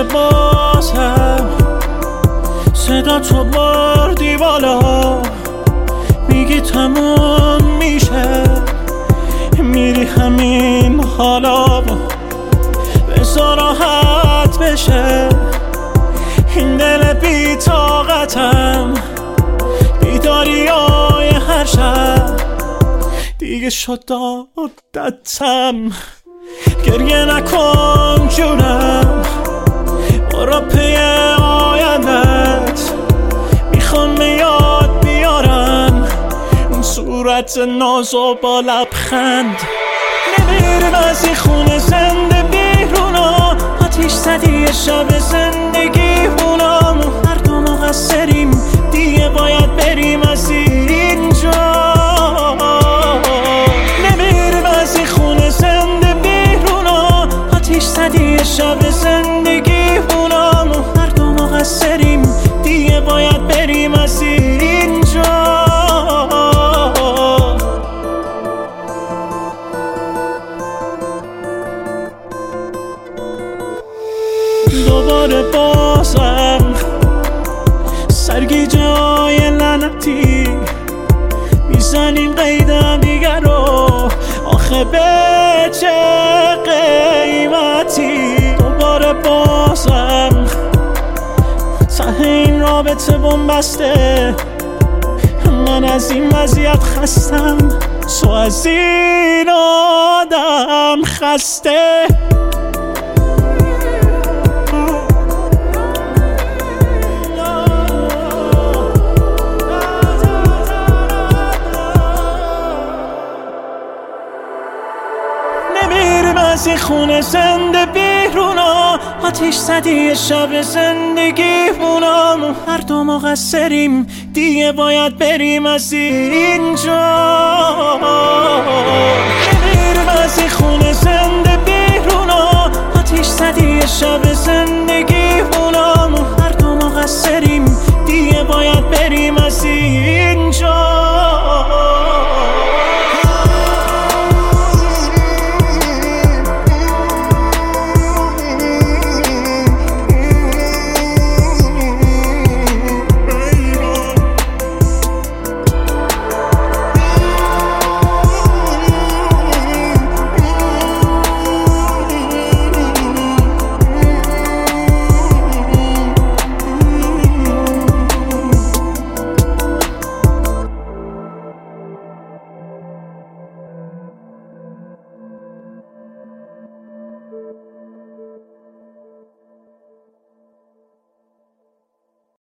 بازم صدا تو بردی بالا، میگی تموم میشه، میری همین حالا، بذار راحت بشه این دل بی طاقتم، بیداریای هر شب دیگه شد عادتم. گریه نکن جونم، برو پی آیندت، میخوام به یاد بیارم اون صورت ناز و با لبخند. نمیریم از این خونه زنده بیرونا، آتیش زدی شب زندگی هونم، هر دو مقصریم دیگه باید بریم از اینجا. نمیریم از این خونه زنده بیرونا، آتیش زدی شب زندگی هونم، هر دو مقصریم دیگه باید بریم از اینجا. دوباره بازم سرگیجه های لعنتی میزنیم قیدم دیگر رو، آخه به چه قیمتی؟ دوباره بازم ته این رابطه بنبسته، من از این وضعیت خستم، تو از این آدم خسته. نمیریم از این خونه زنده بیرونا، آتیش زدی شب زندگی هونم، هر دو مقصریم دیگه باید بریم از اینجا. نمیریم از این خونه زنده بیرونا، آتیش زدی شب زندگی